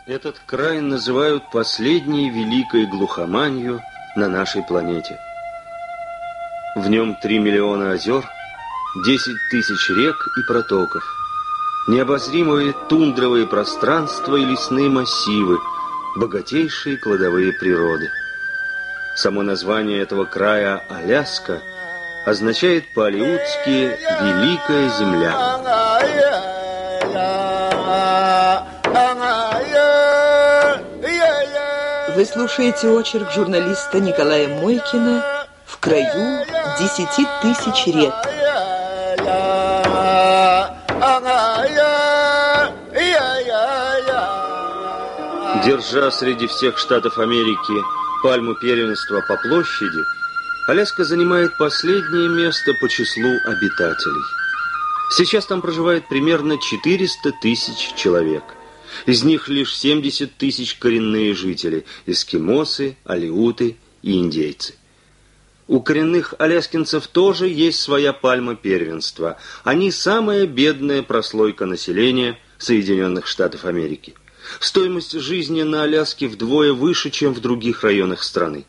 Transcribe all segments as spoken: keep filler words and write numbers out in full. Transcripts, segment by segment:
Этот край называют последней великой глухоманью на нашей планете. В нем три миллиона озер, десять тысяч рек и протоков, необозримые тундровые пространства и лесные массивы, богатейшие кладовые природы. Само название этого края Аляска означает по-алеутски «Великая земля». Вы слушаете очерк журналиста Николая Мойкина «В краю десяти тысяч рек». Держа среди всех штатов Америки пальму первенства по площади, Аляска занимает последнее место по числу обитателей. Сейчас там проживает примерно четыреста тысяч человек. Из них лишь семьдесят тысяч коренные жители – эскимосы, алеуты и индейцы. У коренных аляскинцев тоже есть своя пальма первенства. Они самая бедная прослойка населения Соединенных Штатов Америки. Стоимость жизни на Аляске вдвое выше, чем в других районах страны.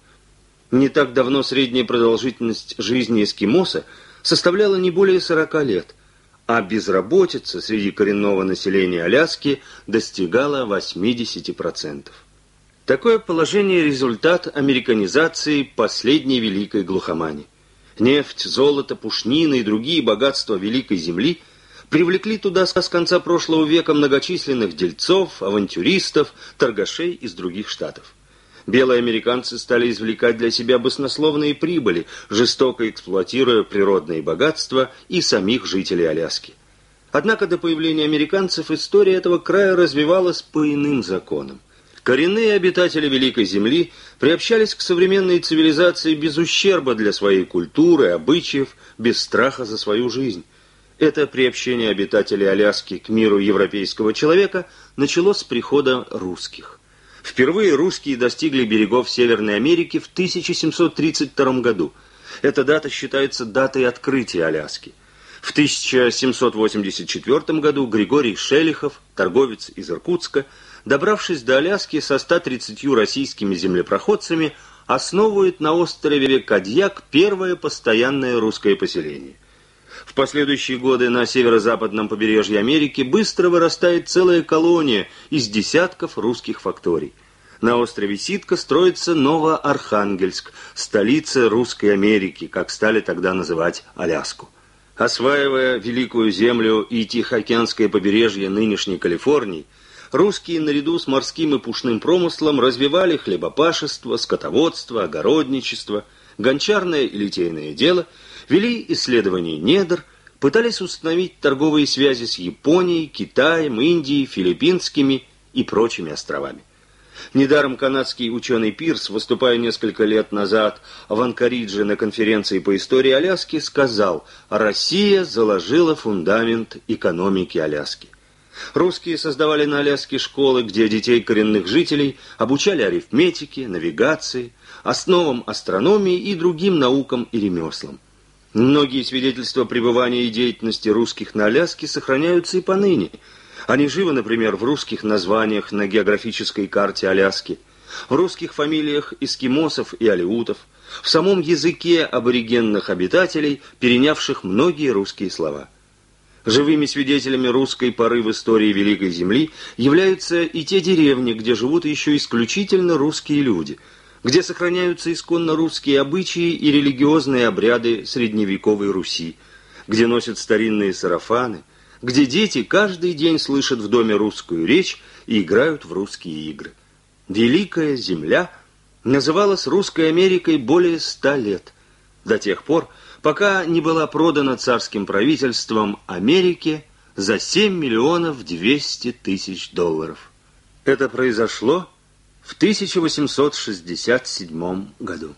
Не так давно средняя продолжительность жизни эскимоса составляла не более сорока лет, а безработица среди коренного населения Аляски достигала восьмидесяти процентов. Такое положение – результат американизации последней великой глухомани. Нефть, золото, пушнина и другие богатства Великой Земли привлекли туда с конца прошлого века многочисленных дельцов, авантюристов, торгашей из других штатов. Белые американцы стали извлекать для себя баснословные прибыли, жестоко эксплуатируя природные богатства и самих жителей Аляски. Однако до появления американцев история этого края развивалась по иным законам. Коренные обитатели Великой Земли приобщались к современной цивилизации без ущерба для своей культуры, обычаев, без страха за свою жизнь. Это приобщение обитателей Аляски к миру европейского человека началось с прихода русских. Впервые русские достигли берегов Северной Америки в тысяча семьсот тридцать втором году. Эта дата считается датой открытия Аляски. В тысяча семьсот восемьдесят четвёртом году Григорий Шелихов, торговец из Иркутска, добравшись до Аляски со ста тридцатью российскими землепроходцами, основывает на острове Кадьяк первое постоянное русское поселение. В последующие годы на северо-западном побережье Америки быстро вырастает целая колония из десятков русских факторий. На острове Ситка строится Новоархангельск, столица Русской Америки, как стали тогда называть Аляску. Осваивая Великую Землю и Тихоокеанское побережье нынешней Калифорнии, русские наряду с морским и пушным промыслом развивали хлебопашество, скотоводство, огородничество, гончарное и литейное дело, вели исследования недр, пытались установить торговые связи с Японией, Китаем, Индией, Филиппинскими и прочими островами. Недаром канадский ученый Пирс, выступая несколько лет назад в Анкоридже на конференции по истории Аляски, сказал: «Россия заложила фундамент экономики Аляски». Русские создавали на Аляске школы, где детей коренных жителей обучали арифметике, навигации, основам астрономии и другим наукам и ремеслам. Многие свидетельства пребывания и деятельности русских на Аляске сохраняются и поныне. Они живы, например, в русских названиях на географической карте Аляски, в русских фамилиях эскимосов и алеутов, в самом языке аборигенных обитателей, перенявших многие русские слова. Живыми свидетелями русской поры в истории Великой Земли являются и те деревни, где живут еще исключительно русские люди, где сохраняются исконно русские обычаи и религиозные обряды средневековой Руси, где носят старинные сарафаны, где дети каждый день слышат в доме русскую речь и играют в русские игры. Великая Земля называлась Русской Америкой более ста лет, до тех пор, пока не была продана царским правительством Америке за семь миллионов двести тысяч долларов. Это произошло в тысяча восемьсот шестьдесят седьмом году.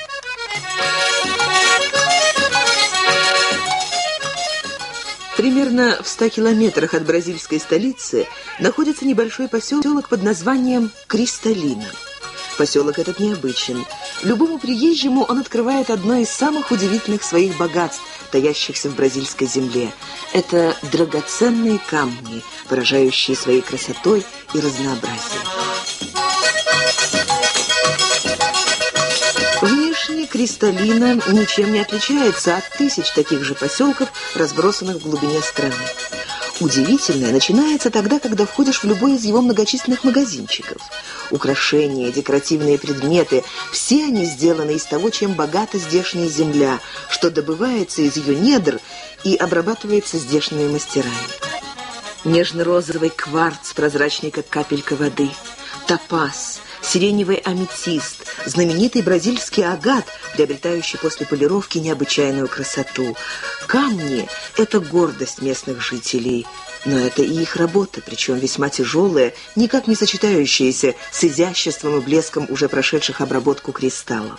Примерно в ста километрах от бразильской столицы находится небольшой поселок под названием Кристалина. Поселок этот необычен. Любому приезжему он открывает одно из самых удивительных своих богатств, таящихся в бразильской земле. Это драгоценные камни, поражающие своей красотой и разнообразием. Кристалина ничем не отличается от тысяч таких же поселков, разбросанных в глубине страны. Удивительное начинается тогда, когда входишь в любой из его многочисленных магазинчиков. Украшения, декоративные предметы – все они сделаны из того, чем богата здешняя земля, что добывается из ее недр и обрабатывается здешними мастерами. Нежно-розовый кварц, прозрачный, как капелька воды, топаз, сиреневый аметист, знаменитый бразильский агат, приобретающий после полировки необычайную красоту. Камни – это гордость местных жителей, но это и их работа, причем весьма тяжелая, никак не сочетающаяся с изяществом и блеском уже прошедших обработку кристаллов.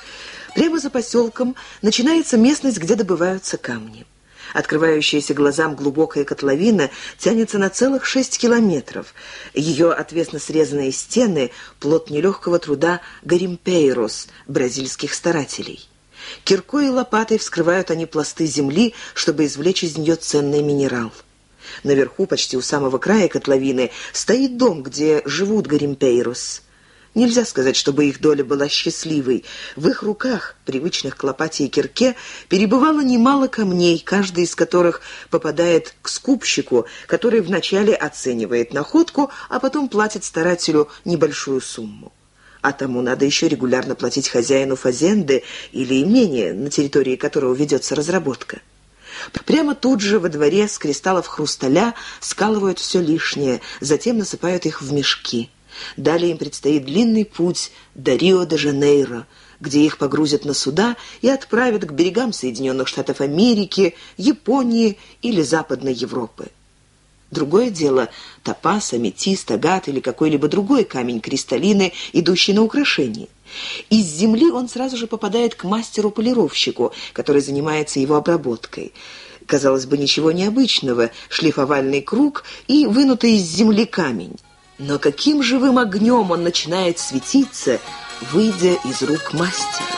Прямо за поселком начинается местность, где добываются камни. Открывающаяся глазам глубокая котловина тянется на целых шесть километров. Ее отвесно срезанные стены – плод нелегкого труда гаримпейрос, бразильских старателей. Киркой и лопатой вскрывают они пласты земли, чтобы извлечь из нее ценный минерал. Наверху, почти у самого края котловины, стоит дом, где живут гаримпейрос. Нельзя сказать, чтобы их доля была счастливой. В их руках, привычных к лопате и кирке, перебывало немало камней, каждый из которых попадает к скупщику, который вначале оценивает находку, а потом платит старателю небольшую сумму. А тому надо еще регулярно платить хозяину фазенды или имения, на территории которого ведется разработка. Прямо тут же во дворе с кристаллов хрусталя скалывают все лишнее, затем насыпают их в мешки. Далее им предстоит длинный путь до Рио-де-Жанейро, где их погрузят на суда и отправят к берегам Соединенных Штатов Америки, Японии или Западной Европы. Другое дело – топаз, аметист, агат или какой-либо другой камень кристаллины, идущий на украшение. Из земли он сразу же попадает к мастеру-полировщику, который занимается его обработкой. Казалось бы, ничего необычного – шлифовальный круг и вынутый из земли камень. Но каким живым огнем он начинает светиться, выйдя из рук мастера.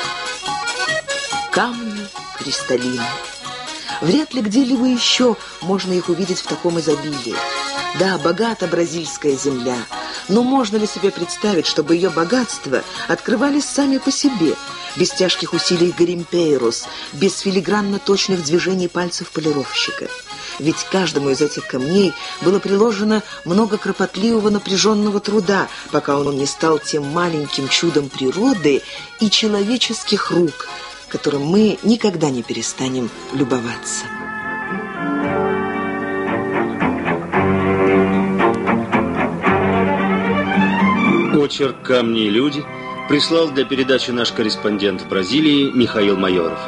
Камни кристаллины. Вряд ли где-либо еще можно их увидеть в таком изобилии. Да, богата бразильская земля, но можно ли себе представить, чтобы ее богатства открывались сами по себе, без тяжких усилий гаримпейрос, без филигранно точных движений пальцев полировщика? Ведь каждому из этих камней было приложено много кропотливого напряженного труда, пока он не стал тем маленьким чудом природы и человеческих рук, которым мы никогда не перестанем любоваться. Очерк «Камни и люди» прислал для передачи наш корреспондент в Бразилии Михаил Майоров.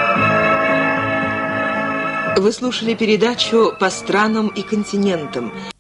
Вы слушали передачу «По странам и континентам».